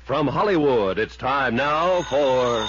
From Hollywood, it's time now for...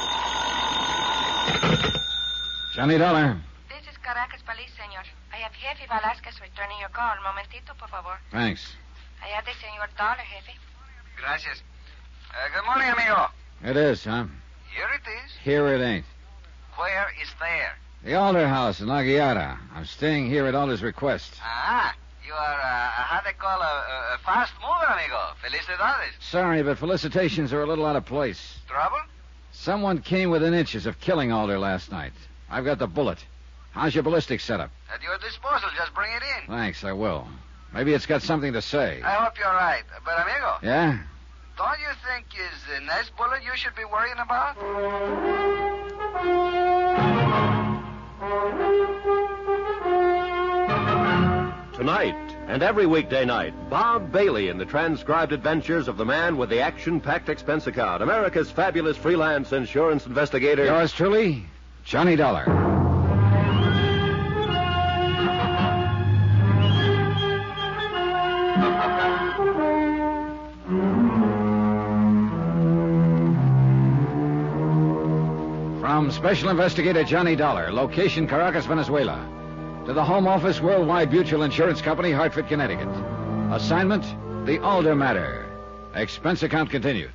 Johnny Dollar. This is Caracas Police, senor. I have Jefe Velasquez returning your call. Momentito, por favor. Thanks. I have the senor Dollar, Jefe. Gracias. Good morning, amigo. It is, huh? Here it is. Here it ain't. Where is there? The Alder House in La Guiara. I'm staying here at Alder's request. You are, how they call a fast mover, amigo. Felicidades. Sorry, but felicitations are a little out of place. Trouble? Someone came within inches of killing Alder last night. I've got the bullet. How's your ballistics set up? At your disposal. Just bring it in. Thanks, I will. Maybe it's got something to say. I hope you're right. But, amigo. Yeah? Don't you think is the next bullet you should be worrying about? Tonight and every weekday night, Bob Bailey in the transcribed adventures of the man with the action-packed expense account, America's fabulous freelance insurance investigator. Yours truly, Johnny Dollar. From Special Investigator Johnny Dollar, location Caracas, Venezuela, to the Home Office, Worldwide Mutual Insurance Company, Hartford, Connecticut. Assignment, the Alder matter. Expense account continued.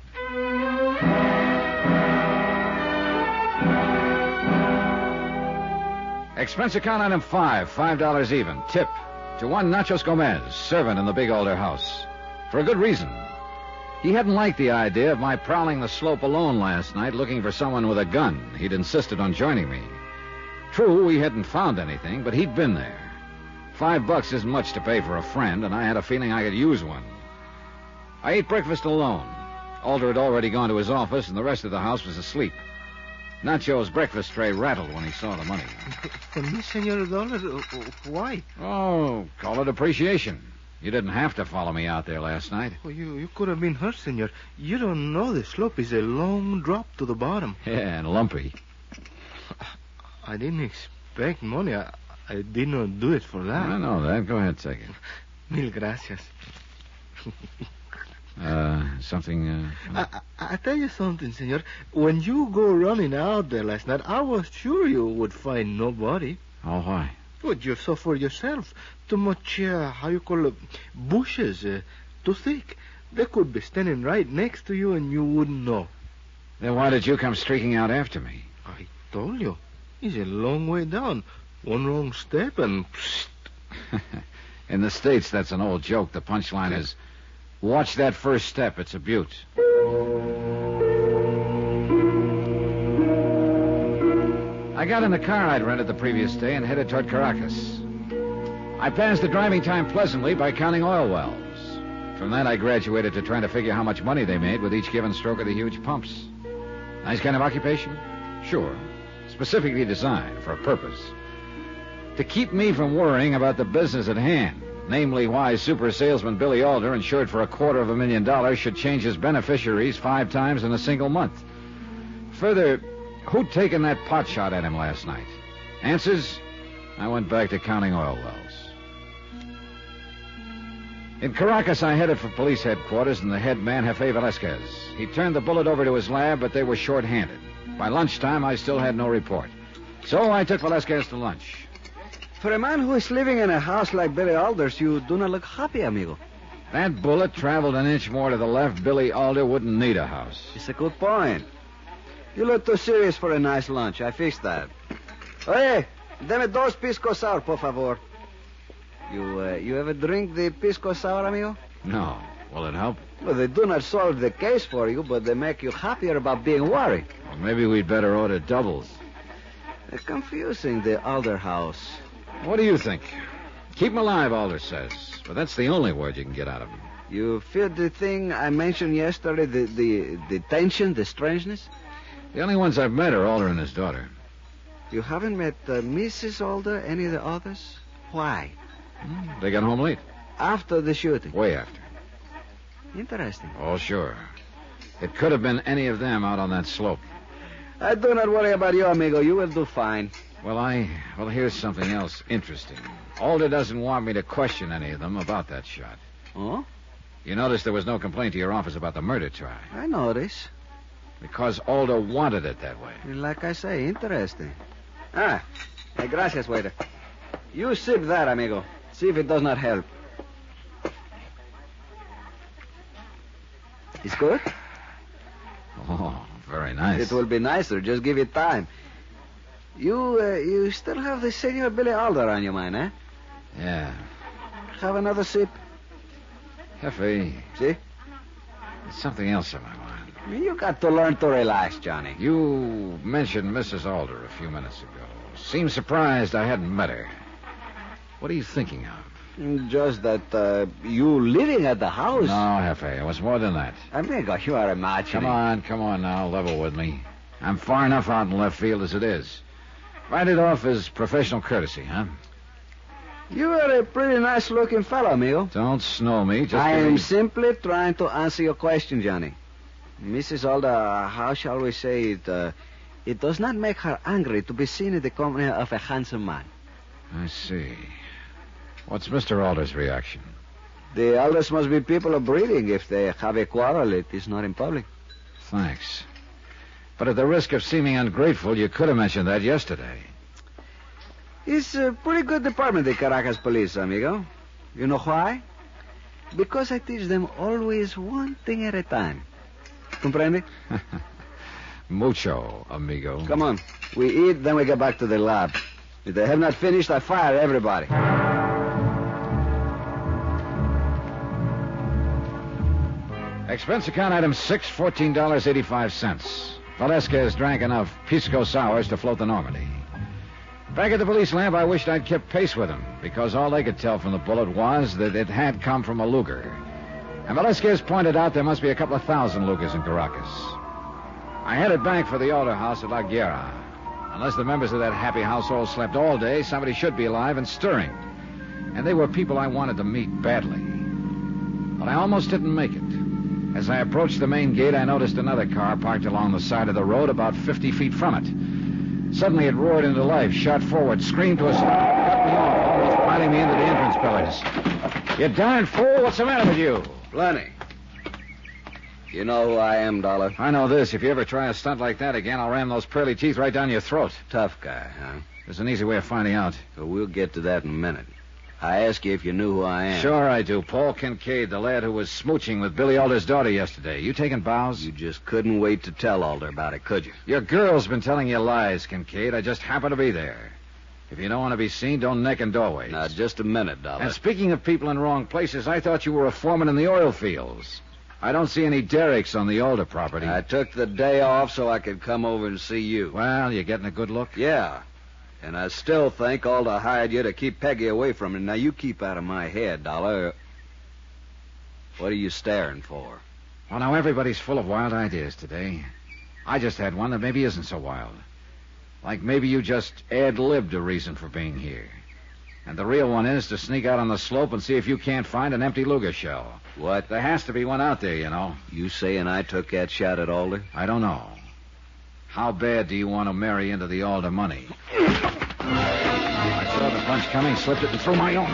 Expense account item 5, $5 even. Tip to one Nachos Gomez, servant in the big Alder house. For a good reason. He hadn't liked the idea of my prowling the slope alone last night looking for someone with a gun. He'd insisted on joining me. True, we hadn't found anything, but he'd been there. $5 isn't much to pay for a friend, and I had a feeling I could use one. I ate breakfast alone. Alder had already gone to his office, and the rest of the house was asleep. Nacho's breakfast tray rattled when he saw the money. For me, Senor Dollar? Why? Oh, call it appreciation. You didn't have to follow me out there last night. Oh, you could have been hurt, Senor. You don't know the slope is a long drop to the bottom. Yeah, and lumpy. I didn't expect money. I did not do it for that. I know that. Go ahead, take it. Mil gracias. Something... I tell you something, senor. When you go running out there last night, I was sure you would find nobody. Oh, why? Well, you saw for yourself. Too much, how you call it, bushes, too thick. They could be standing right next to you and you wouldn't know. Then why did you come streaking out after me? I told you. It's a long way down. One wrong step and... In the States, that's an old joke. The punchline is, watch that first step. It's a beaut. I got in the car I'd rented the previous day and headed toward Caracas. I passed the driving time pleasantly by counting oil wells. From that, I graduated to trying to figure how much money they made with each given stroke of the huge pumps. Nice kind of occupation? Sure. Specifically designed for a purpose. To keep me from worrying about the business at hand, namely why super salesman Billy Alder, insured for $250,000, should change his beneficiaries 5 times in a single month. Further, who'd taken that pot shot at him last night? Answers? I went back to counting oil wells. In Caracas, I headed for police headquarters and the head man, Jefe Velasquez. He turned the bullet over to his lab, but they were short-handed. By lunchtime, I still had no report. So I took Velasquez to lunch. For a man who is living in a house like Billy Alder's, you do not look happy, amigo. That bullet traveled an inch more to the left. Billy Alder wouldn't need a house. It's a good point. You look too serious for a nice lunch. I fixed that. Oye, deme 2 pisco sour, por favor. You ever drink the pisco sour, amigo? No. Will it help? Well, they do not solve the case for you, but they make you happier about being worried. Well, maybe we'd better order doubles. It's confusing, the Alder house. What do you think? Keep him alive, Alder says. But that's the only word you can get out of him. You feel the thing I mentioned yesterday, the tension, the strangeness? The only ones I've met are Alder and his daughter. You haven't met Mrs. Alder, any of the others? Why? They got home late. After the shooting? Way after. Interesting. Oh, sure. It could have been any of them out on that slope. I do not worry about you, amigo. You will do fine. Well, here's something else interesting. Alder doesn't want me to question any of them about that shot. Oh? You noticed there was no complaint to your office about the murder try. I notice. Because Alder wanted it that way. Like I say, interesting. Hey, gracias, waiter. You sip that, amigo. See if it does not help. It's good? Oh, very nice. It will be nicer. Just give it time. You still have the Senor Billy Alder on your mind, eh? Yeah. Have another sip. Hefe, See? there's something else on my mind. You got to learn to relax, Johnny. You mentioned Mrs. Alder a few minutes ago. Seemed surprised I hadn't met her. What are you thinking of? Just that you living at the house. No, Hefe, it was more than that. Amigo, you are imagining. Come on now, level with me. I'm far enough out in left field as it is. Write it off as professional courtesy, huh? You are a pretty nice-looking fellow, amigo. Don't snow me. Just I give am me- simply trying to answer your question, Johnny. Mrs. Alder, how shall we say it? It does not make her angry to be seen in the company of a handsome man. I see. What's Mr. Alder's reaction? The elders must be people of breeding. If they have a quarrel, it is not in public. Thanks. But at the risk of seeming ungrateful, you could have mentioned that yesterday. It's a pretty good department, the Caracas police, amigo. You know why? Because I teach them always one thing at a time. Comprende? Mucho, amigo. Come on. We eat, then we get back to the lab. If they have not finished, I fire everybody. Expense account item 6, $14.85. Velasquez drank enough pisco sours to float the Normandy. Back at the police lamp, I wished I'd kept pace with him, because all they could tell from the bullet was that it had come from a Luger. And Velasquez pointed out there must be a couple of thousand Lugers in Caracas. I headed back for the Alder house at La Guerra. Unless the members of that happy household slept all day, somebody should be alive and stirring. And they were people I wanted to meet badly. But I almost didn't make it. As I approached the main gate, I noticed another car parked along the side of the road about 50 feet from it. Suddenly it roared into life, shot forward, screamed to a stop, cut me off, almost piling me into the entrance pillars. You darn fool, what's the matter with you? Plenty. You know who I am, Dollar? I know this. If you ever try a stunt like that again, I'll ram those pearly teeth right down your throat. Tough guy, huh? There's an easy way of finding out. So we'll get to that in a minute. I asked you if you knew who I am. Sure I do. Paul Kincaid, the lad who was smooching with Billy Alder's daughter yesterday. You taking bows? You just couldn't wait to tell Alder about it, could you? Your girl's been telling you lies, Kincaid. I just happen to be there. If you don't want to be seen, don't neck in doorways. Now, just a minute, Dollar. And speaking of people in wrong places, I thought you were a foreman in the oil fields. I don't see any derricks on the Alder property. I took the day off so I could come over and see you. Well, you getting a good look? Yeah. And I still think Alder hired you to keep Peggy away from him. Now, you keep out of my head, Dollar. What are you staring for? Well, now, everybody's full of wild ideas today. I just had one that maybe isn't so wild. Like maybe you just ad-libbed a reason for being here. And the real one is to sneak out on the slope and see if you can't find an empty Luger shell. What? There has to be one out there, you know. You saying I took that shot at Alder? I don't know. How bad do you want to marry into the Alder money? I saw the punch coming, slipped it, and threw my own.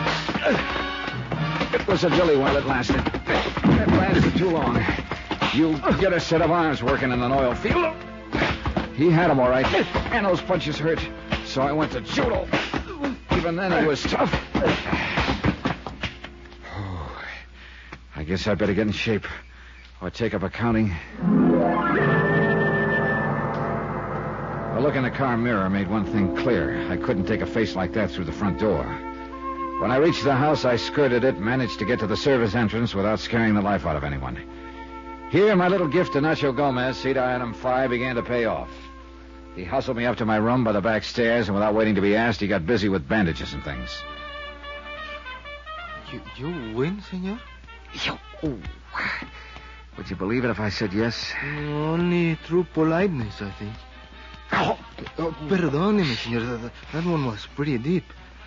It was a dilly while it lasted. It lasted too long. You get a set of arms working in an oil field. He had them all right, and those punches hurt. So I went to judo. Even then, it was tough. I guess I'd better get in shape or take up accounting. The look in the car mirror made one thing clear. I couldn't take a face like that through the front door. When I reached the house, I skirted it, managed to get to the service entrance without scaring the life out of anyone. Here, my little gift to Nacho Gomez, CEDAR item 5, began to pay off. He hustled me up to my room by the back stairs, and without waiting to be asked, he got busy with bandages and things. You win, senor? Oh. Would you believe it if I said yes? Only through politeness, I think. Oh. Perdóneme, senor. That one was pretty deep.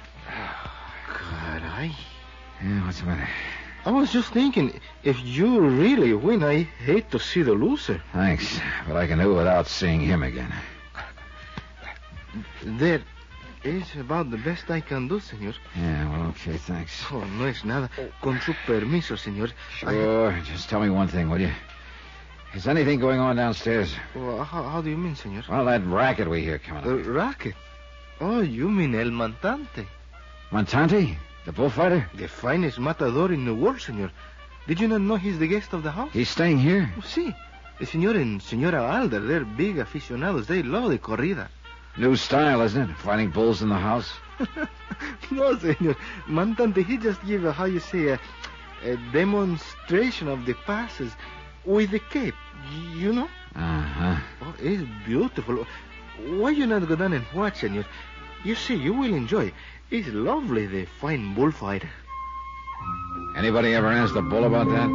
Caray. Yeah, what's the matter? I was just thinking, if you really win, I hate to see the loser. Thanks, but I can do it without seeing him again. There Es about the best I can do, señor. Yeah, well, okay, thanks. Oh, no es nada. Con su permiso, señor. Sure. Just tell me one thing, will you? Is anything going on downstairs? Well, how do you mean, señor? Well, that racket we hear coming up. Racket? Oh, you mean El Montante. Montante? The bullfighter? The finest matador in the world, señor. Did you not know he's the guest of the house? He's staying here? Oh, sí. The señor and señora Alder, they're big aficionados. They love the corrida. New style, isn't it? Fighting bulls in the house? No, señor. Montante, he just gave a demonstration of the passes with the cape, you know? Uh-huh. Oh, it's beautiful. Why you not go down and watch, señor? You see, you will enjoy. It's lovely, the fine bullfighter. Anybody ever asked the bull about that?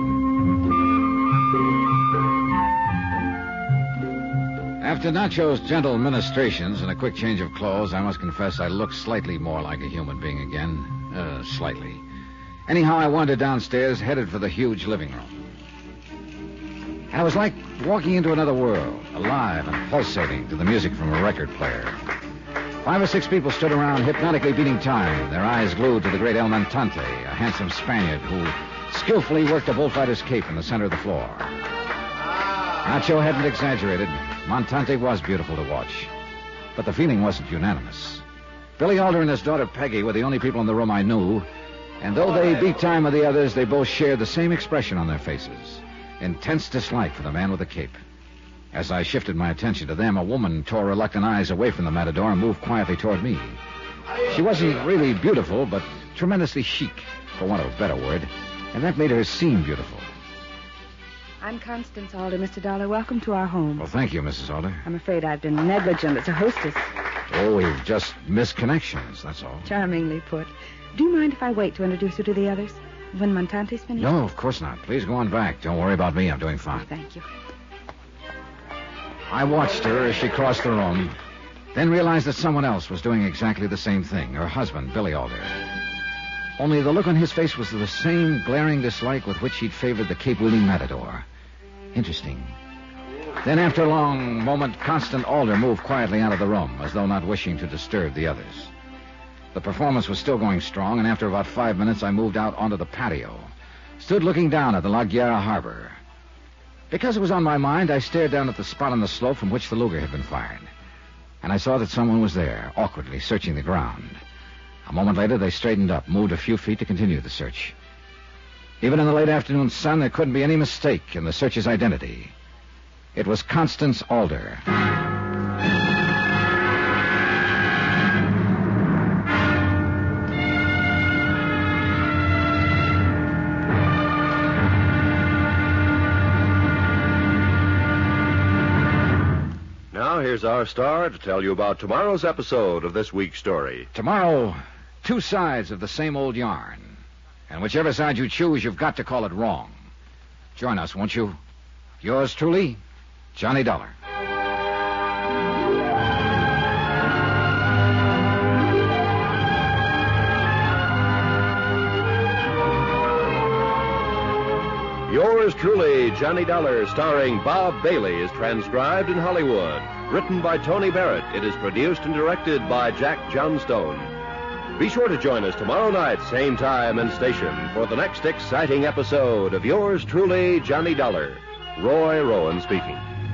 After Nacho's gentle ministrations and a quick change of clothes, I must confess I looked slightly more like a human being again. Slightly. Anyhow, I wandered downstairs, headed for the huge living room. And it was like walking into another world, alive and pulsating to the music from a record player. 5 or 6 people stood around, hypnotically beating time, their eyes glued to the great El Montante, a handsome Spaniard who skillfully worked a bullfighter's cape in the center of the floor. Nacho hadn't exaggerated. Montante was beautiful to watch. But the feeling wasn't unanimous. Billy Alder and his daughter Peggy were the only people in the room I knew, and though they beat time with the others, they both shared the same expression on their faces. Intense dislike for the man with the cape. As I shifted my attention to them, a woman tore reluctant eyes away from the matador and moved quietly toward me. She wasn't really beautiful, but tremendously chic, for want of a better word, and that made her seem beautiful. I'm Constance Alder, Mr. Dollar. Welcome to our home. Well, thank you, Mrs. Alder. I'm afraid I've been negligent as a hostess. Oh, we've just missed connections, that's all. Charmingly put. Do you mind if I wait to introduce you to the others? When Montante's finished? No, of course not. Please go on back. Don't worry about me. I'm doing fine. Thank you. I watched her as she crossed the room, then realized that someone else was doing exactly the same thing, her husband, Billy Alder. Only the look on his face was the same glaring dislike with which he'd favored the cape-wielding matador. Interesting. Then, after a long moment, Constant Alder moved quietly out of the room, as though not wishing to disturb the others. The performance was still going strong, and after about 5 minutes, I moved out onto the patio, stood looking down at the La Guerra harbor. Because it was on my mind, I stared down at the spot on the slope from which the Luger had been fired. And I saw that someone was there, awkwardly searching the ground. A moment later, they straightened up, moved a few feet to continue the search. Even in the late afternoon sun, there couldn't be any mistake in the searcher's identity. It was Constance Alder. Now, here's our star to tell you about tomorrow's episode of this week's story. Tomorrow, 2 sides of the same old yarn. And whichever side you choose, you've got to call it wrong. Join us, won't you? Yours truly, Johnny Dollar. Yours truly, Johnny Dollar, starring Bob Bailey, is transcribed in Hollywood. Written by Tony Barrett, it is produced and directed by Jack Johnstone. Be sure to join us tomorrow night, same time and station, for the next exciting episode of Yours truly, Johnny Dollar. Roy Rowan speaking.